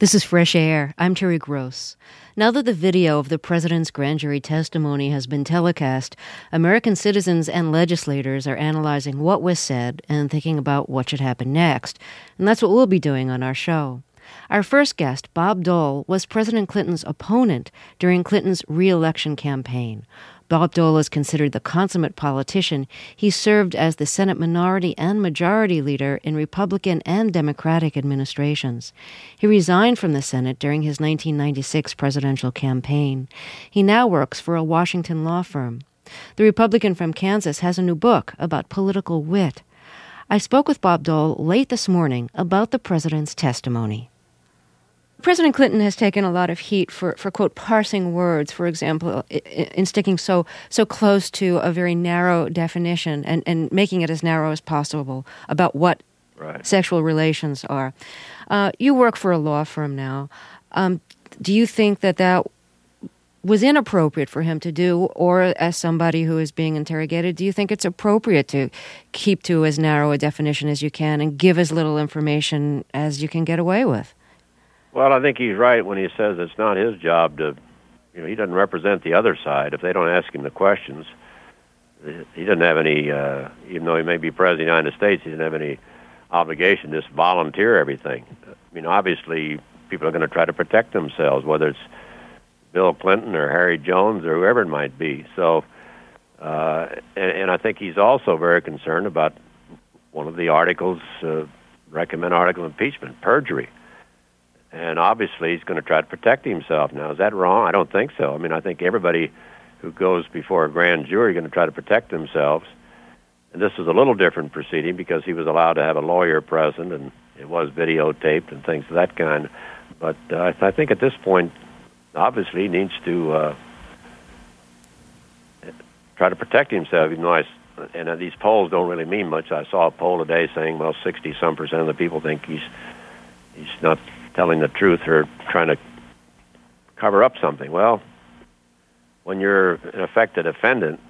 This is Fresh Air. I'm Terry Gross. Now that the video of the president's grand jury testimony has been telecast, American citizens and legislators are analyzing what was said and thinking about what should happen next. And that's what we'll be doing on our show. Our first guest, Bob Dole, was President Clinton's opponent during Clinton's re-election campaign. Bob Dole is considered the consummate politician. He served as the Senate minority and majority leader in Republican and Democratic administrations. He resigned from the Senate during his 1996 presidential campaign. He now works for a Washington law firm. The Republican from Kansas has a new book about political wit. I spoke with Bob Dole late this morning about the president's testimony. President Clinton has taken a lot of heat for quote, parsing words, for example, in sticking so close to a very narrow definition and making it as narrow as possible about what sexual relations are. You work for a law firm now. Do you think that was inappropriate for him to do, or as somebody who is being interrogated, do you think it's appropriate to keep to as narrow a definition as you can and give as little information as you can get away with? Well, I think he's right when he says it's not his job to, he doesn't represent the other side. If they don't ask him the questions, he doesn't have any, even though he may be president of the United States, he doesn't have any obligation to just volunteer everything. Obviously, people are going to try to protect themselves, whether it's Bill Clinton or Harry Jones or whoever it might be. So, and I think he's also very concerned about one of the articles, recommend article of impeachment, perjury. And obviously, he's going to try to protect himself. Now, is that wrong? I don't think so. I think everybody who goes before a grand jury is going to try to protect themselves. And this is a little different proceeding because he was allowed to have a lawyer present, and it was videotaped and things of that kind. But I think at this point, obviously, he needs to try to protect himself. Even though these polls don't really mean much. I saw a poll today saying, 60-some% of the people think he's not telling the truth or trying to cover up something. Well, when you're, in effect, a defendant,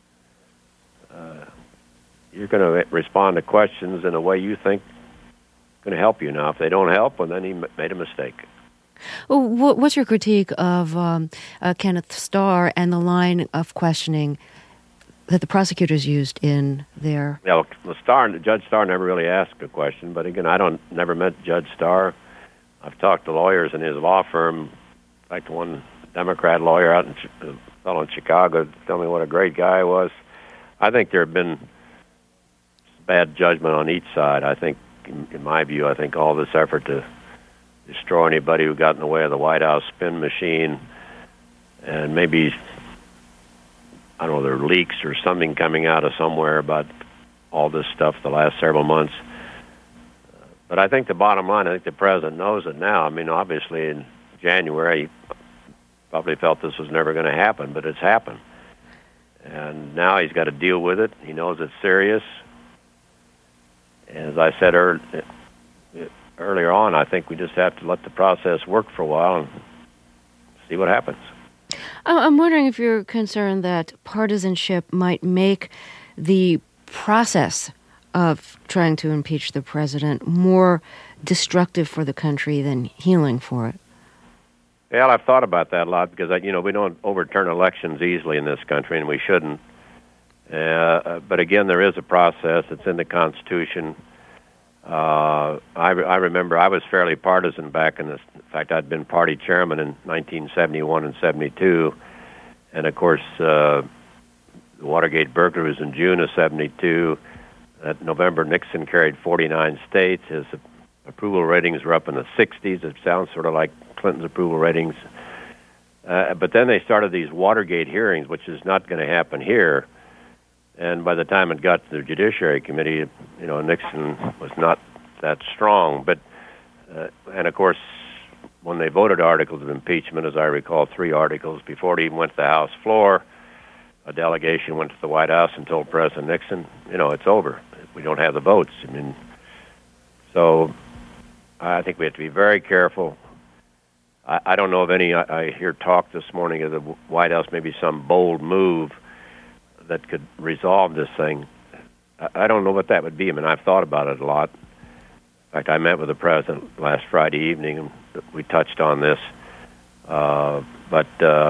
you're going to respond to questions in a way you think is going to help you. Now, if they don't help, well, then he made a mistake. What's your critique of Kenneth Starr and the line of questioning that the prosecutors used in their... Yeah, Judge Starr never really asked a question, but again, never met Judge Starr. I've talked to lawyers in his law firm. In fact, one Democrat lawyer a fellow in Chicago told me what a great guy he was. I think there have been bad judgment on each side. I think, in my view, all this effort to destroy anybody who got in the way of the White House spin machine, and maybe, I don't know, there are leaks or something coming out of somewhere about all this stuff the last several months. But I think the bottom line, I think the president knows it now. Obviously in January, he probably felt this was never going to happen, but it's happened. And now he's got to deal with it. He knows it's serious. As I said earlier on, I think we just have to let the process work for a while and see what happens. I'm wondering if you're concerned that partisanship might make the process of trying to impeach the president more destructive for the country than healing for it. Well, I've thought about that a lot because, we don't overturn elections easily in this country, and we shouldn't. But again, there is a process. It's in the Constitution. I remember I was fairly partisan back in this. In fact, I'd been party chairman in 1971 and 72. And, of course, the Watergate burglary was in June of 72. That November, Nixon carried 49 states. His approval ratings were up in the 60s. It sounds sort of like Clinton's approval ratings. But then they started these Watergate hearings, which is not going to happen here. And by the time it got to the Judiciary Committee, Nixon was not that strong. But and of course, when they voted articles of impeachment, as I recall, 3 articles before it even went to the House floor, a delegation went to the White House and told President Nixon, it's over. We don't have the votes. So I think we have to be very careful. I don't know of any. I hear talk this morning of the White House, maybe some bold move that could resolve this thing. I don't know what that would be. I've thought about it a lot. In fact, I met with the president last Friday evening, and we touched on this. But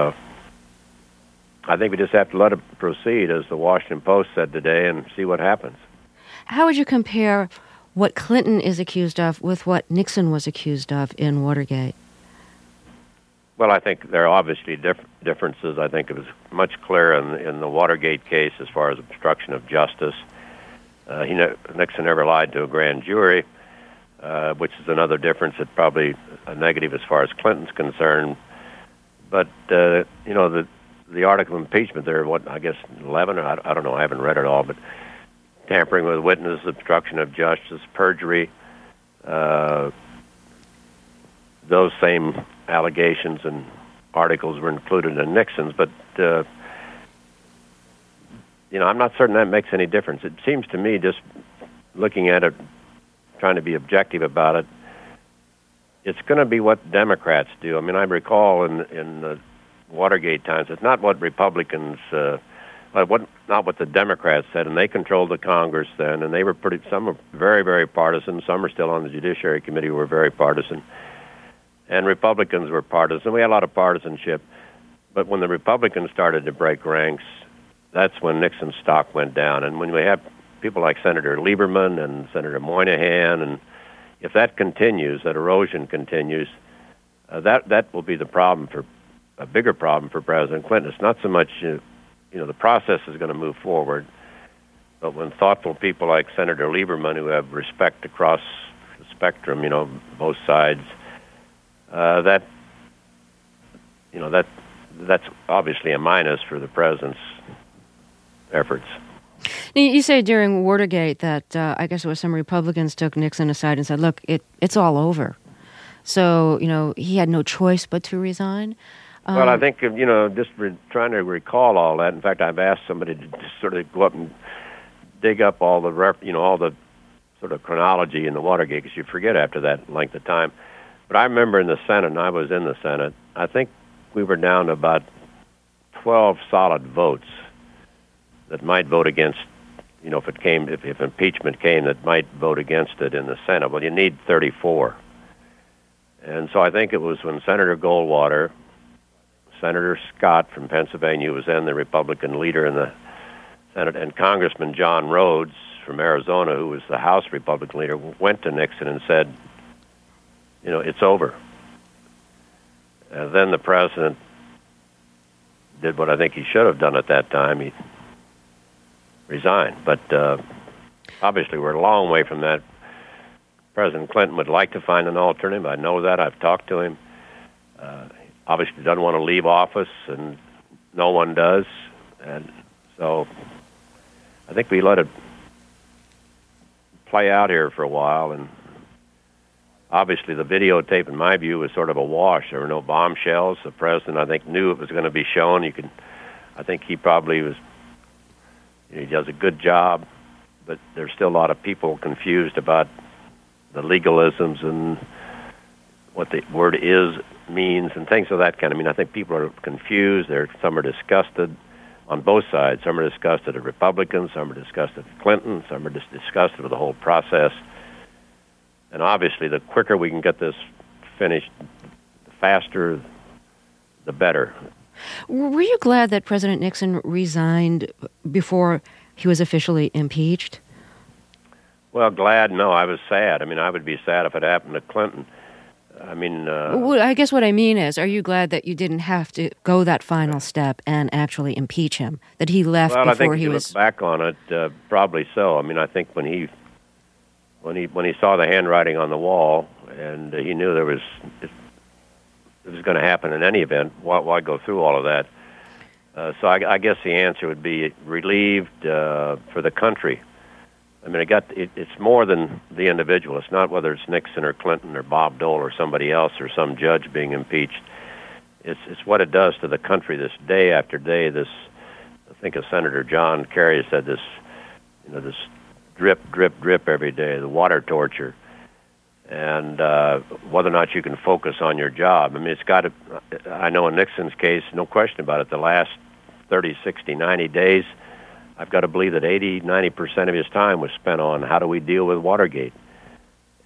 I think we just have to let it proceed, as the Washington Post said today, and see what happens. How would you compare what Clinton is accused of with what Nixon was accused of in Watergate? Well, I think there are obviously differences. I think it was much clearer in the Watergate case as far as obstruction of justice. Nixon never lied to a grand jury, which is another difference. It's probably a negative as far as Clinton's concerned. But the article of impeachment there, 11 or I don't know, I haven't read it all, but tampering with witnesses, obstruction of justice, perjury, those same allegations and articles were included in Nixon's, but I'm not certain that makes any difference. It seems to me, just looking at it, trying to be objective about it, it's going to be what Democrats do. I mean, I recall in the Watergate times, it's not what Republicans, not what the Democrats said, and they controlled the Congress then, and they were some were very, very partisan. Some are still on the Judiciary Committee who were very partisan. And Republicans were partisan. We had a lot of partisanship. But when the Republicans started to break ranks, that's when Nixon's stock went down. And when we have people like Senator Lieberman and Senator Moynihan, and if that continues, that erosion continues, that will be the problem, a bigger problem for President Clinton. It's not so much, the process is going to move forward, but when thoughtful people like Senator Lieberman, who have respect across the spectrum, both sides, that's obviously a minus for the president's efforts. You say during Watergate that I guess it was some Republicans took Nixon aside and said, "Look, it's all over." So he had no choice but to resign. Well, I think just trying to recall all that. In fact, I've asked somebody to sort of go up and dig up all the all the sort of chronology in the Watergate, because you forget after that length of time. But I remember in the Senate, and I was in the Senate, I think we were down to about 12 solid votes that might vote against, if impeachment came, that might vote against it in the Senate. Well, you need 34. And so I think it was when Senator Goldwater, Senator Scott from Pennsylvania, who was then the Republican leader in the Senate, and Congressman John Rhodes from Arizona, who was the House Republican leader, went to Nixon and said, it's over. And then the president did what I think he should have done at that time. He resigned. But obviously we're a long way from that. President Clinton would like to find an alternative. I know that. I've talked to him. Obviously doesn't want to leave office, and no one does. And so I think we let it play out here for a while, and obviously the videotape, in my view, was sort of a wash. There were no bombshells. The president, I think, knew it was going to be shown. I think he probably was, he does a good job, but there's still a lot of people confused about the legalisms and what the word is means and things of that kind. I mean, I think people are confused. Some are disgusted on both sides. Some are disgusted at Republicans. Some are disgusted at Clinton. Some are just disgusted with the whole process. And obviously, the quicker we can get this finished, the faster, the better. Were you glad that President Nixon resigned before he was officially impeached? Well, glad? No, I was sad. I mean, I would be sad if it happened to Clinton. I mean... well, I guess what I mean is, are you glad that you didn't have to go that final step and actually impeach him? That he left before he was... Well, I think if you look back on it, probably so. I mean, I think when he saw the handwriting on the wall, and he knew it was going to happen in any event, why go through all of that? So I guess the answer would be relieved for the country. I mean, it's more than the individual. It's not whether it's Nixon or Clinton or Bob Dole or somebody else or some judge being impeached. It's what it does to the country this day after day. This, I think, as Senator John Kerry said, this drip, drip, drip every day, the water torture, and whether or not you can focus on your job. I mean, it's got to, I know in Nixon's case, no question about it, the last 30, 60, 90 days, I've got to believe that 80, 90% of his time was spent on how do we deal with Watergate.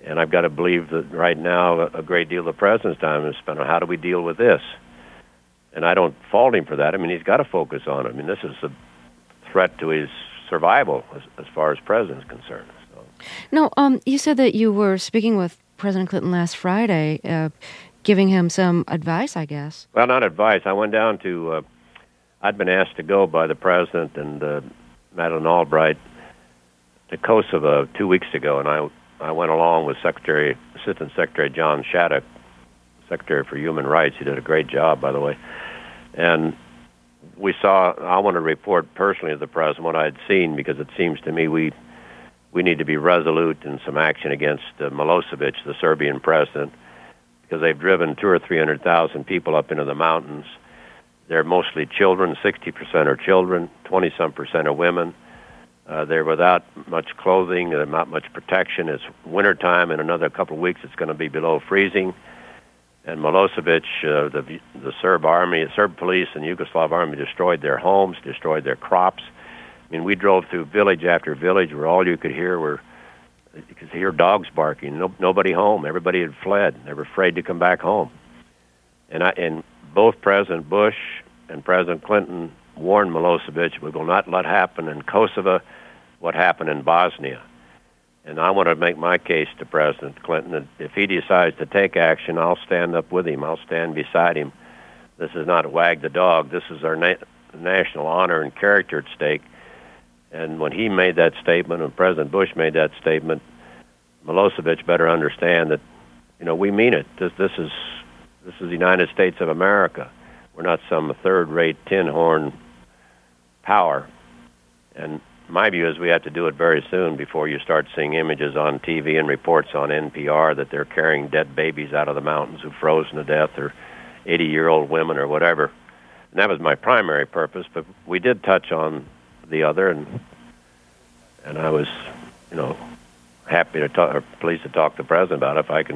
And I've got to believe that right now a great deal of the president's time is spent on how do we deal with this. And I don't fault him for that. I mean, he's got to focus on it. I mean, this is a threat to his survival as far as president's concerned. So. No, you said that you were speaking with President Clinton last Friday, giving him some advice, I guess. Well, not advice. I went down to, I'd been asked to go by the president and Madeleine Albright to Kosovo 2 weeks ago, and I went along with Assistant Secretary John Shattuck, Secretary for Human Rights. He did a great job, by the way. And I want to report personally to the president what I had seen, because it seems to me we need to be resolute in some action against Milosevic, the Serbian president, because they've driven 200,000 or 300,000 people up into the mountains. They're mostly children. 60% are children. 20-some% are women. They're without much clothing. They're not much protection. It's wintertime. In another couple of weeks, it's going to be below freezing. And Milosevic, the Serb army, Serb police, and Yugoslav army destroyed their homes, destroyed their crops. I mean, we drove through village after village where all you could hear dogs barking. Nobody home. Everybody had fled. They were afraid to come back home. And both President Bush and President Clinton warned Milosevic, we will not let happen in Kosovo what happened in Bosnia. And I want to make my case to President Clinton that if he decides to take action, I'll stand up with him. I'll stand beside him. This is not wag the dog. This is our national honor and character at stake. And when he made that statement, when President Bush made that statement, Milosevic better understand that, we mean it. This is the United States of America. We're not some third-rate tin horn power. And my view is we have to do it very soon before you start seeing images on TV and reports on NPR that they're carrying dead babies out of the mountains who've frozen to death, or 80-year-old women or whatever. And that was my primary purpose, but we did touch on the other, and I was, happy to talk, or pleased to talk to the president about it if I can.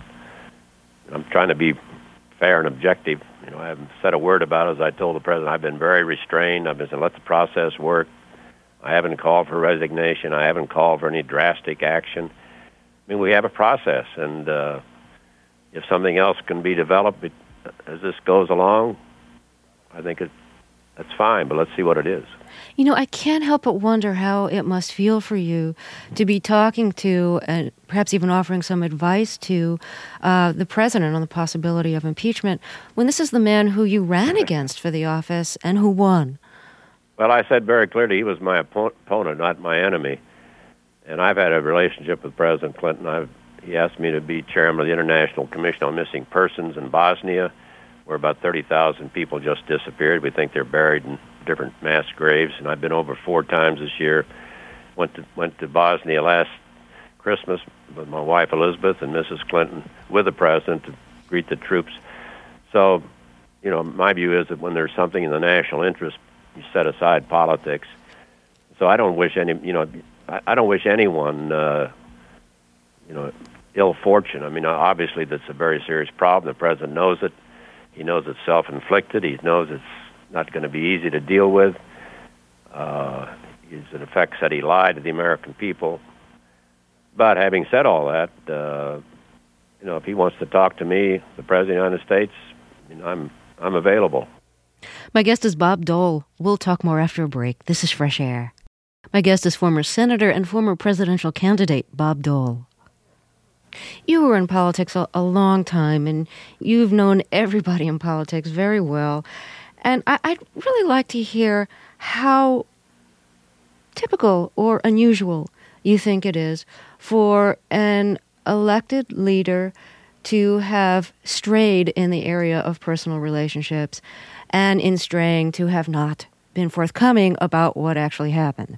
I'm trying to be fair and objective. I haven't said a word about it. As I told the president, I've been very restrained. I've been saying, let the process work. I haven't called for resignation. I haven't called for any drastic action. I mean, we have a process, and if something else can be developed as this goes along, I think that's fine, but let's see what it is. I can't help but wonder how it must feel for you to be talking to, and perhaps even offering some advice to, the president on the possibility of impeachment, when this is the man who you ran against for the office and who won. Well, I said very clearly he was my opponent, not my enemy. And I've had a relationship with President Clinton. He asked me to be chairman of the International Commission on Missing Persons in Bosnia, where about 30,000 people just disappeared. We think they're buried in different mass graves. And I've been over 4 times this year. Went to Bosnia last Christmas with my wife Elizabeth and Mrs. Clinton with the president to greet the troops. So, my view is that when there's something in the national interest, you set aside politics. So I don't wish I don't wish anyone, ill fortune. I mean, obviously that's a very serious problem. The president knows it. He knows it's self-inflicted. He knows it's not going to be easy to deal with. He's in effect said he lied to the American people. But having said all that, if he wants to talk to me, the President of the United States, I'm available. My guest is Bob Dole. We'll talk more after a break. This is Fresh Air. My guest is former Senator and former presidential candidate Bob Dole. You were in politics a long time, and you've known everybody in politics very well. And I'd really like to hear how typical or unusual you think it is for an elected leader to have strayed in the area of personal relationships, and in straying to have not been forthcoming about what actually happened.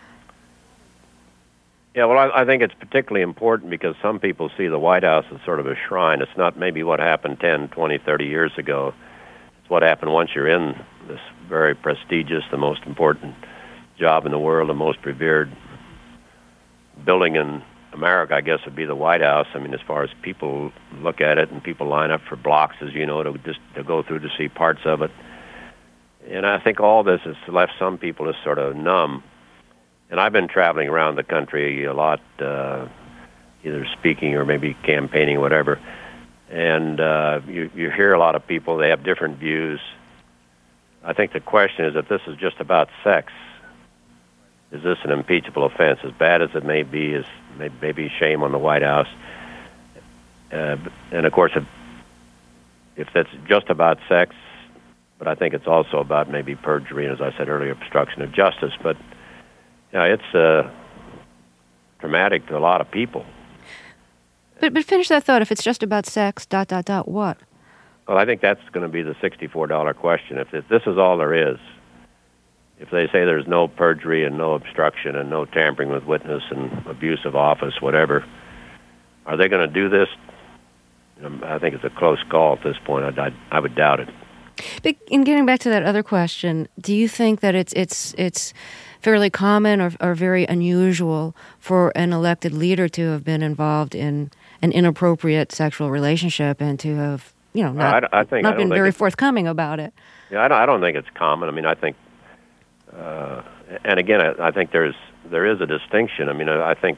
Yeah, well, I think it's particularly important because some people see the White House as sort of a shrine. It's not maybe what happened 10, 20, 30 years ago. It's what happened once you're in this very prestigious, the most important job in the world, the most revered building in America, I guess, would be the White House. I mean, as far as people look at it, and people line up for blocks, as you know, to go through to see parts of it. And I think all this has left some people as sort of numb. And I've been traveling around the country a lot, either speaking or maybe campaigning, whatever. And you hear a lot of people, they have different views. I think the question is, if this is just about sex, is this an impeachable offense? As bad as it may be, is maybe shame on the White House. And of course, if that's just about sex, but I think it's also about maybe perjury and, as I said earlier, obstruction of justice. But it's traumatic to a lot of people. But finish that thought. If it's just about sex, ... what? Well, I think that's going to be the $64 question. If this is all there is, if they say there's no perjury and no obstruction and no tampering with witness and abuse of office, whatever, are they going to do this? I think it's a close call at this point. I would doubt it. But in getting back to that other question, do you think that it's fairly common or very unusual for an elected leader to have been involved in an inappropriate sexual relationship and to have, not been very forthcoming about it? Yeah, I don't think it's common. I mean, I think, and again, I think there is a distinction. I mean, I think,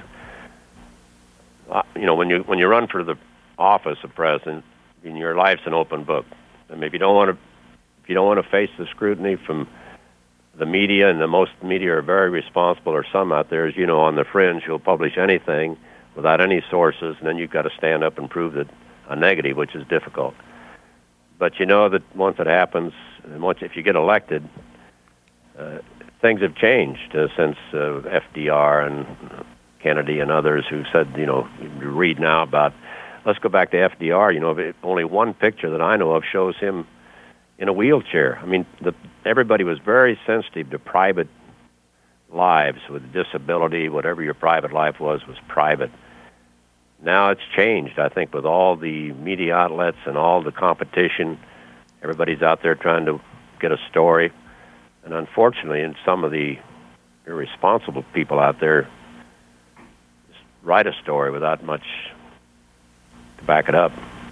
when you run for the office of president, your life's an open book. And maybe if you don't want to face the scrutiny from the media, and the most media are very responsible, or some out there, as you know, on the fringe, who'll publish anything without any sources, and then you've got to stand up and prove that a negative, which is difficult. But you know that once it happens, and if you get elected, things have changed since FDR and Kennedy and others who said, you read now about. Let's go back to FDR. Only one picture that I know of shows him in a wheelchair. I mean, everybody was very sensitive to private lives with disability. Whatever your private life was private. Now it's changed, I think, with all the media outlets and all the competition. Everybody's out there trying to get a story. And unfortunately, in some of the irresponsible people out there write a story without much to back it up.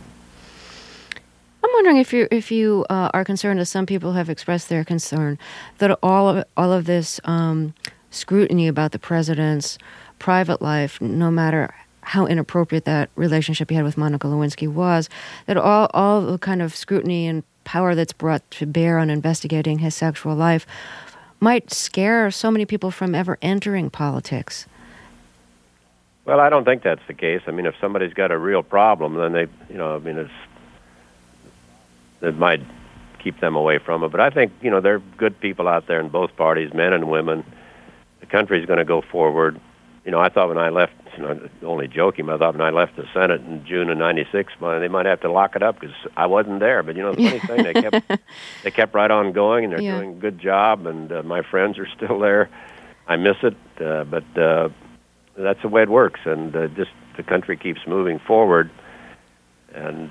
I'm wondering if you are concerned, as some people have expressed their concern, that all of this scrutiny about the president's private life, no matter how inappropriate that relationship he had with Monica Lewinsky was, that all the kind of scrutiny and power that's brought to bear on investigating his sexual life might scare so many people from ever entering politics. Well, I don't think that's the case. I mean, if somebody's got a real problem, then it might keep them away from it. But I think, there are good people out there in both parties, men and women. The country's going to go forward. I thought when I left, only joking, I thought when I left the Senate in June of '96, they might have to lock it up because I wasn't there. But, the funny thing, they kept right on going, and they're doing a good job, and my friends are still there. I miss it, but that's the way it works, and just the country keeps moving forward. And,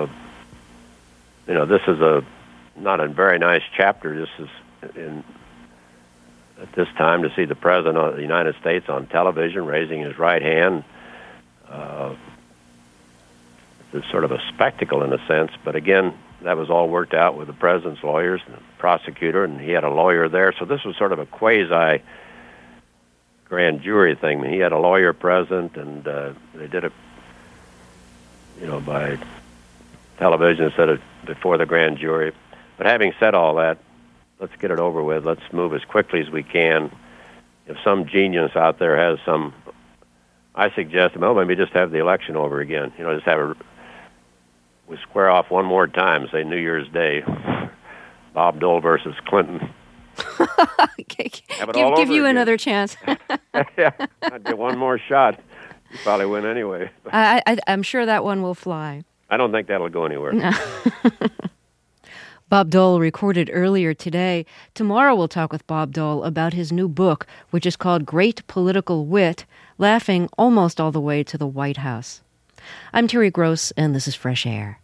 this is not a very nice chapter. This is at this time to see the President of the United States on television raising his right hand. It's sort of a spectacle in a sense, but again, that was all worked out with the President's lawyers and the prosecutor, and he had a lawyer there. So this was sort of a quasi grand jury thing. I mean, he had a lawyer present, and they did it, by television instead of before the grand jury. But having said all that, let's get it over with. Let's move as quickly as we can. If some genius out there has I suggest, maybe just have the election over again. Just we square off one more time, say New Year's Day, Bob Dole versus Clinton. Give you another chance. Yeah, I'd get one more shot. You probably win anyway. I'm sure that one will fly. I don't think that'll go anywhere. No. Bob Dole recorded earlier today. Tomorrow we'll talk with Bob Dole about his new book, which is called Great Political Wit, Laughing Almost All the Way to the White House. I'm Terry Gross, and this is Fresh Air.